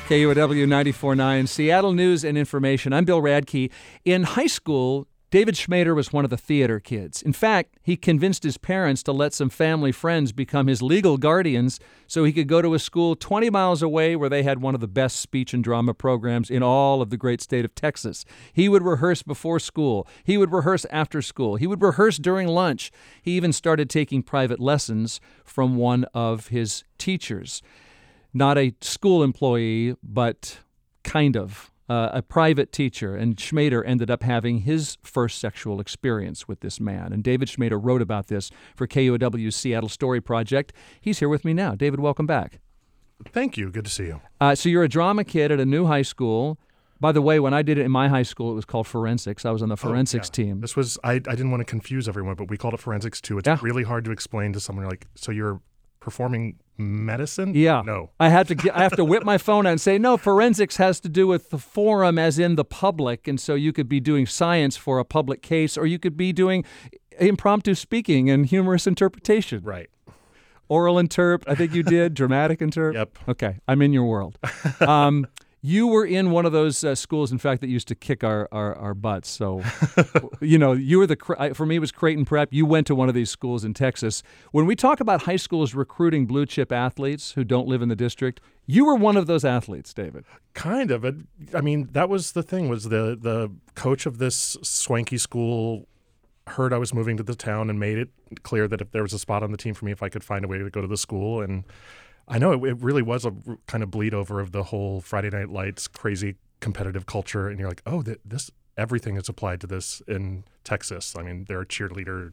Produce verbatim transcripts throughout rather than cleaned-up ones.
K U O W ninety-four point nine, Seattle News and Information. I'm Bill Radke. In high school, David Schmader was one of the theater kids. In fact, he convinced his parents to let some family friends become his legal guardians so he could go to a school twenty miles away where they had one of the best speech and drama programs in all of the great state of Texas. He would rehearse before school. He would rehearse after school. He would rehearse during lunch. He even started taking private lessons from one of his teachers. Not a school employee, but kind of. Uh, a private teacher, and Schmader ended up having his first sexual experience with this man. And David Schmader wrote about this for K U O W's Seattle Story Project. He's here with me now. David, welcome back. Thank you. Good to see you. Uh, so you're a drama kid at a new high school. By the way, when I did it in my high school, it was called forensics. I was on the forensics oh, yeah. team. This was, I, I didn't want to confuse everyone, but we called it forensics too. It's yeah. really hard to explain to someone like, so you're performing medicine? Yeah. No. I have to get, I have to whip my phone out and say, no, forensics has to do with the forum as in the public. And so you could be doing science for a public case, or you could be doing impromptu speaking and humorous interpretation. Right. Oral interp, I think you did. Dramatic interp. Yep. Okay. I'm in your world. Um, you were in one of those uh, schools, in fact, that used to kick our, our, our butts. So, you know, you were the, for me, it was Creighton Prep. You went to one of these schools in Texas. When we talk about high schools recruiting blue chip athletes who don't live in the district, you were one of those athletes, David. Kind of. I mean, that was the thing, was the, the coach of this swanky school heard I was moving to the town and made it clear that if there was a spot on the team for me, if I could find a way to go to the school. And I know it, it really was a kind of bleed over of the whole Friday Night Lights crazy competitive culture. And you're like, oh, th- this everything is applied to this in Texas. I mean, there are cheerleader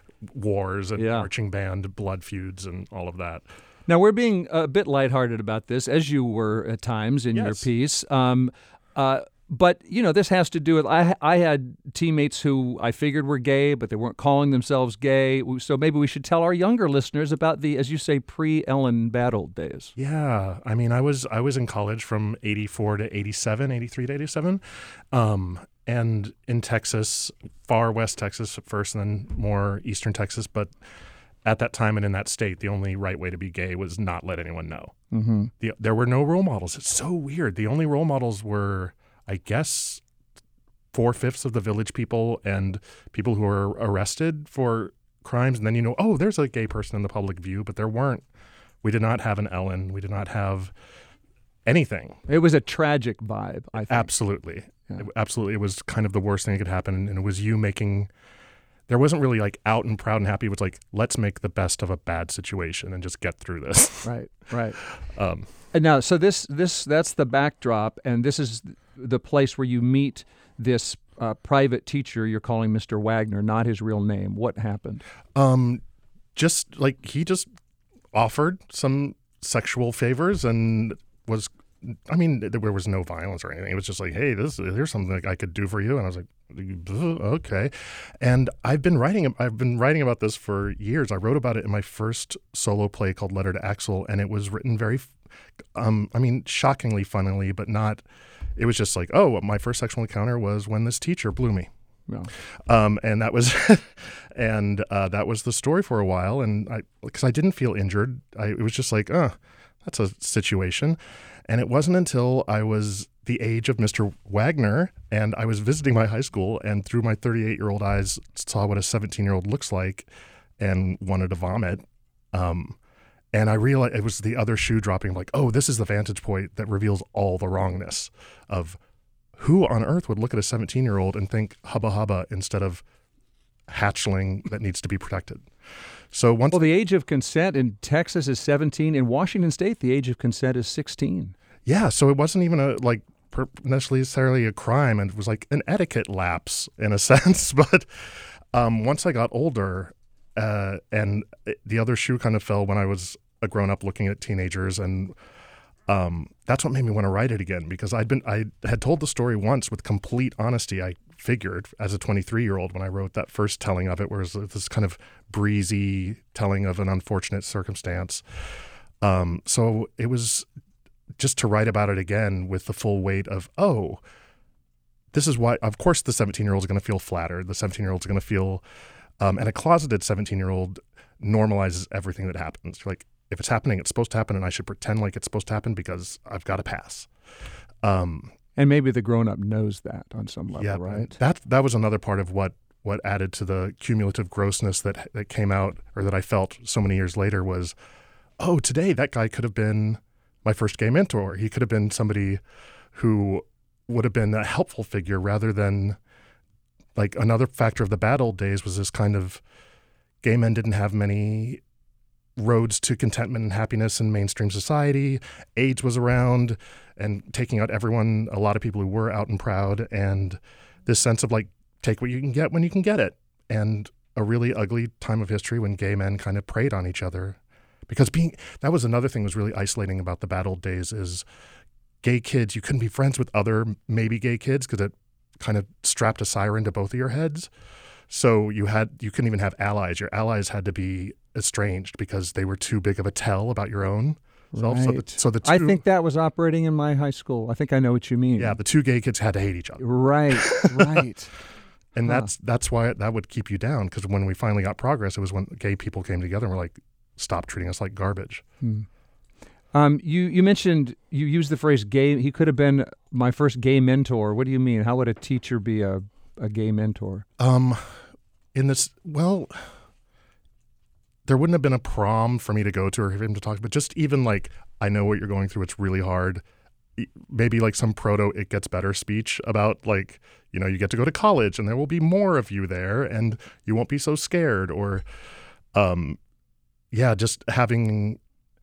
wars and yeah. marching band blood feuds and all of that. Now, we're being a bit lighthearted about this, as you were at times in yes. your piece. Um, uh, But, you know, this has to do with, I I had teammates who I figured were gay, but they weren't calling themselves gay. So maybe we should tell our younger listeners about the, as you say, pre-Ellen Battle days. Yeah. I mean, I was I was in college from eighty-four to eighty-seven, eighty-three to eighty-seven. Um, and in Texas, far west Texas at first, and then more eastern Texas. But at that time and in that state, the only right way to be gay was not let anyone know. Mm-hmm. The, there were no role models. It's so weird. The only role models were, I guess, four-fifths of the village people and people who were arrested for crimes. And then, you know, oh, there's a gay person in the public view, but there weren't. We did not have an Ellen. We did not have anything. It was a tragic vibe, I think. Absolutely. Yeah. It, absolutely. It was kind of the worst thing that could happen. And it was you making, there wasn't really like out and proud and happy. It was like, let's make the best of a bad situation and just get through this. Right, right. um, and now, so this, this, that's the backdrop, and this is the place where you meet this uh, private teacher you're calling Mister Wagner, not his real name. What happened? Um, just like he just offered some sexual favors and was, I mean, there was no violence or anything. It was just like, hey, this here's something that I could do for you. And I was like, okay. And I've been writing, I've been writing about this for years. I wrote about it in my first solo play called Letter to Axel, and it was written very, um, I mean, shockingly funnily, but not. It was just like, oh, my first sexual encounter was when this teacher blew me. No. Um, and that was, and uh, that was the story for a while. And I, because I didn't feel injured, I, it was just like, oh, that's a situation. And it wasn't until I was the age of Mister Wagner and I was visiting my high school and through my thirty-eight-year-old eyes saw what a seventeen-year-old looks like and wanted to vomit. Um, And I realized it was the other shoe dropping, like, oh, this is the vantage point that reveals all the wrongness of who on earth would look at a seventeen-year-old and think hubba hubba instead of hatchling that needs to be protected. So once Well, the age of consent in Texas is seventeen. In Washington State, the age of consent is sixteen. Yeah, so it wasn't even a like per- necessarily a crime, and it was like an etiquette lapse in a sense. But um, once I got older, Uh, and the other shoe kind of fell when I was a grown-up looking at teenagers, and um, that's what made me want to write it again, because I'd been I had told the story once with complete honesty. I figured as a twenty-three-year-old when I wrote that first telling of it, where it was this kind of breezy telling of an unfortunate circumstance. Um, so it was just to write about it again with the full weight of, oh, this is why. Of course, the seventeen-year-old is going to feel flattered. The seventeen-year-old is going to feel. Um, and a closeted seventeen-year-old normalizes everything that happens. Like, if it's happening, it's supposed to happen, and I should pretend like it's supposed to happen because I've got to pass. Um, and maybe the grown-up knows that on some level, yeah, right? That that was another part of what what added to the cumulative grossness that that came out, or that I felt so many years later, was, oh, today that guy could have been my first gay mentor. He could have been somebody who would have been a helpful figure rather than, like, another factor of the bad old days was this kind of gay men didn't have many roads to contentment and happiness in mainstream society. AIDS was around and taking out everyone, a lot of people who were out and proud, and this sense of, like, take what you can get when you can get it. And a really ugly time of history when gay men kind of preyed on each other. Because being, that was another thing that was really isolating about the bad old days is gay kids, you couldn't be friends with other maybe gay kids because it kind of strapped a siren to both of your heads. So you had you couldn't even have allies. Your allies had to be estranged because they were too big of a tell about your own self. Right. So the, so the two, I think that was operating in my high school. I think I know what you mean. yeah, the two gay kids had to hate each other. Right, right. And Huh. that's that's why that would keep you down, because when we finally got progress, it was when gay people came together and were like, stop treating us like garbage. Hmm. Um, you, you mentioned, you used the phrase gay, he could have been my first gay mentor. What do you mean? How would a teacher be a, a gay mentor? Um, in this, well, there wouldn't have been a prom for me to go to or for him to talk, but just even like, I know what you're going through. It's really hard. Maybe like some proto It Gets Better speech about, like, you know, you get to go to college and there will be more of you there and you won't be so scared. Or, um, yeah, just having,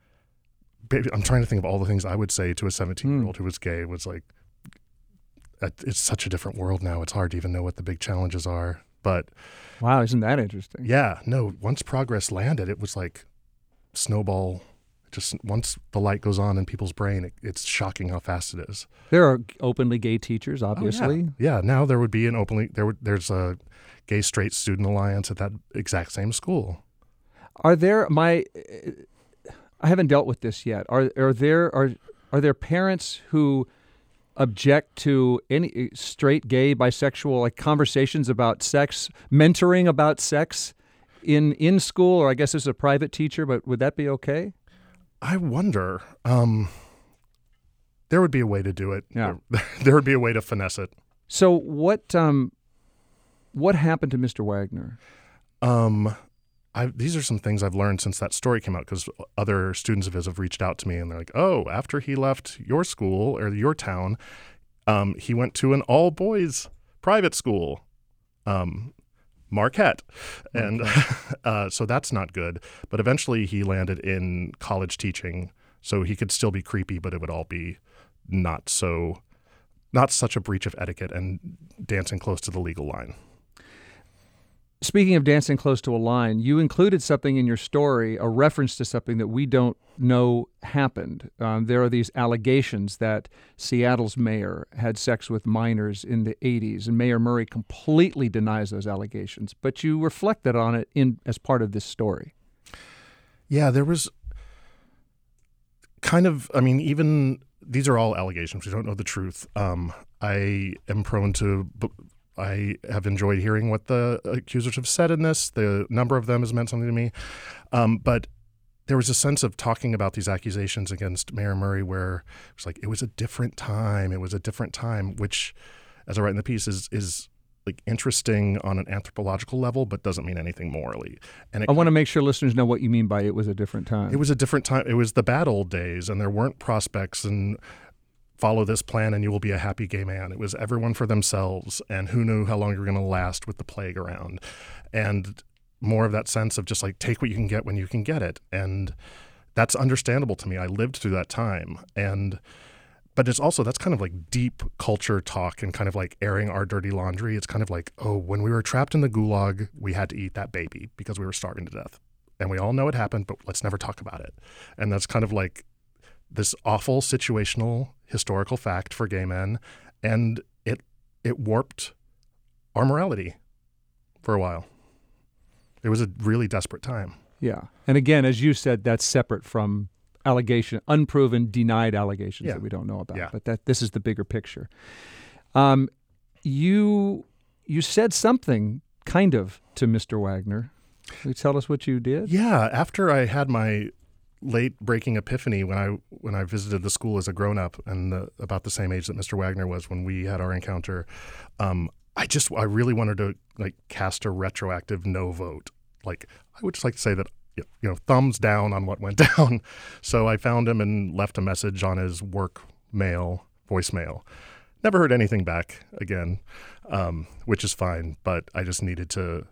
I'm trying to think of all the things I would say to a seventeen-year-old mm. who was gay. Was like, it's such a different world now. It's hard to even know what the big challenges are. But wow, isn't that interesting? Yeah, no, once progress landed, it was like snowball. Just once the light goes on in people's brain, it, it's shocking how fast it is. There are openly gay teachers, obviously. Oh, yeah. yeah, now there would be an openly, there would, there's a gay straight student alliance at that exact same school. Are there, my, I haven't dealt with this yet. Are are there are are there parents who object to any straight, gay, bisexual, like conversations about sex, mentoring about sex in in school, or I guess as a private teacher, but would that be okay? I wonder. Um, there would be a way to do it. Yeah. There, there would be a way to finesse it. So what um what happened to Mister Wagner? Um. I, these are some things I've learned since that story came out, because other students of his have reached out to me and they're like, oh, after he left your school or your town, um, he went to an all-boys private school, um, Marquette. And uh, so that's not good. But eventually he landed in college teaching, so he could still be creepy, but it would all be not so, not such a breach of etiquette and dancing close to the legal line. Speaking of dancing close to a line, you included something in your story, a reference to something that we don't know happened. Um, there are these allegations that Seattle's mayor had sex with minors in the eighties, and Mayor Murray completely denies those allegations. But you reflected on it in as part of this story. Yeah, there was kind of, I mean, even these are all allegations. We don't know the truth. Um, I am prone to... I have enjoyed hearing what the accusers have said in this. The number of them has meant something to me. Um, but there was a sense of talking about these accusations against Mayor Murray where it was like, it was a different time. It was a different time, which, as I write in the piece, is is like interesting on an anthropological level, but doesn't mean anything morally. And it, I want to make sure listeners know what you mean by it was a different time. It was a different time. It was the bad old days, and there weren't prospects and follow this plan and you will be a happy gay man. It was everyone for themselves, and who knew how long you were going to last with the plague around. And more of that sense of just like, take what you can get when you can get it. And that's understandable to me. I lived through that time. And but it's also, that's kind of like deep culture talk and kind of like airing our dirty laundry. It's kind of like, oh, when we were trapped in the gulag, we had to eat that baby because we were starving to death. And we all know it happened, but let's never talk about it. And that's kind of like this awful situational historical fact for gay men, and it it warped our morality for a while. It was a really desperate time. Yeah. And again, as you said, that's separate from allegation, unproven, denied allegations yeah. that we don't know about. Yeah. But that this is the bigger picture. Um, you you said something kind of to Mister Wagner. Can you tell us what you did? Yeah. After I had my late breaking epiphany when I when I visited the school as a grown up and the, about the same age that Mister Wagner was when we had our encounter. Um, I just I really wanted to like cast a retroactive no vote. Like I would just like to say that you know thumbs down on what went down. So I found him and left a message on his work mail voicemail. Never heard anything back again, um, which is fine. But I just needed to,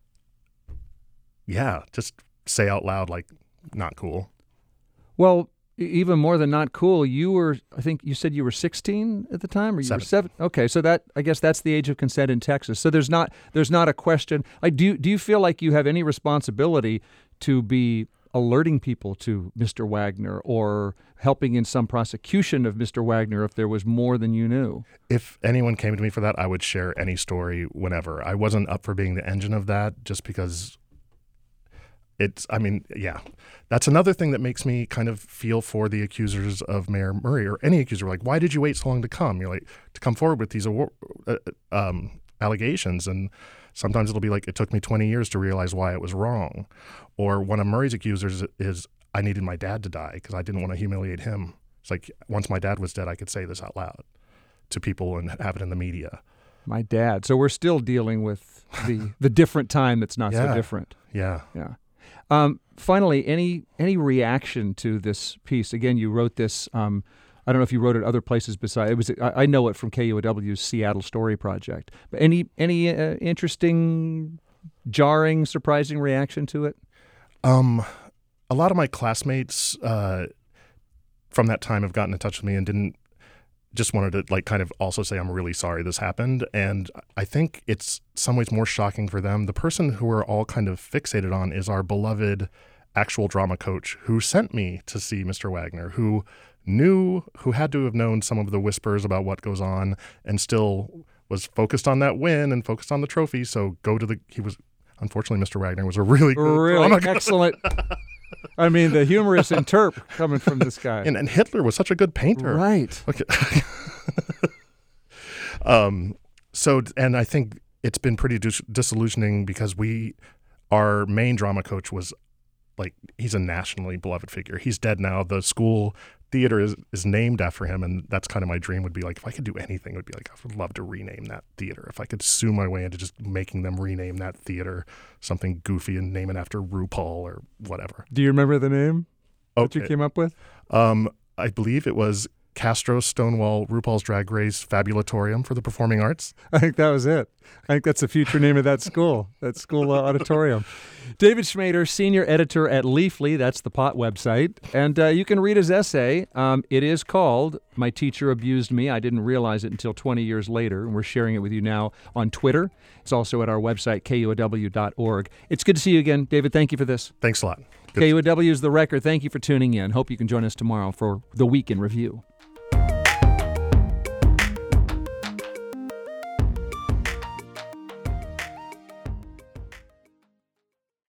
yeah, just say out loud like not cool. Well, even more than not cool, you were, I think you said you were sixteen at the time, or you Seven. were seven? Okay, so that, I guess that's the age of consent in Texas. So there's not there's not a question. Like, do you, do you feel like you have any responsibility to be alerting people to Mister Wagner or helping in some prosecution of Mister Wagner if there was more than you knew? If anyone came to me for that, I would share any story whenever. I wasn't up for being the engine of that just because it's, I mean, yeah. That's another thing that makes me kind of feel for the accusers of Mayor Murray or any accuser. Like, why did you wait so long to come? You're like, to come forward with these award, uh, um, allegations. And sometimes it'll be like, it took me twenty years to realize why it was wrong. Or one of Murray's accusers is, I needed my dad to die because I didn't want to humiliate him. It's like, once my dad was dead, I could say this out loud to people and have it in the media. My dad. So we're still dealing with the, the different time that's not Yeah. so different. Yeah. Yeah. Um, finally, any any reaction to this piece? Again, you wrote this. Um, I don't know if you wrote it other places besides. It was. I, I know it from K U O W's Seattle Story Project. But any any uh, interesting, jarring, surprising reaction to it? Um, a lot of my classmates uh, from that time have gotten in touch with me and didn't just wanted to like kind of also say, I'm really sorry this happened. And I think it's some ways more shocking for them. The person who we're all kind of fixated on is our beloved actual drama coach who sent me to see Mister Wagner, who knew, who had to have known some of the whispers about what goes on and still was focused on that win and focused on the trophy. So go to the, he was, unfortunately, Mister Wagner was a really good Really drama excellent. I mean, the humorous interp coming from this guy. And, and Hitler was such a good painter. Right. Okay. um. So, and I think it's been pretty dis- disillusioning because we, our main drama coach was like, he's a nationally beloved figure. He's dead now. The school theater is, is named after him. And that's kind of my dream would be like, if I could do anything, it would be like, I would love to rename that theater. If I could sue my way into just making them rename that theater something goofy and name it after RuPaul or whatever. Do you remember the name that Okay. you came up with? Um, I believe it was Castro Stonewall RuPaul's Drag Race Fabulatorium for the Performing Arts. I think that was it. I think that's the future name of that school, that school uh, auditorium. David Schmader, senior editor at Leafly, that's the P O T website, and uh, you can read his essay. Um, it is called My Teacher Abused Me. I didn't realize it until twenty years later, and we're sharing it with you now on Twitter. It's also at our website, K U O W dot org. It's good to see you again. David, thank you for this. Thanks a lot. Good. K U O W is The Record. Thank you for tuning in. Hope you can join us tomorrow for The Week in Review.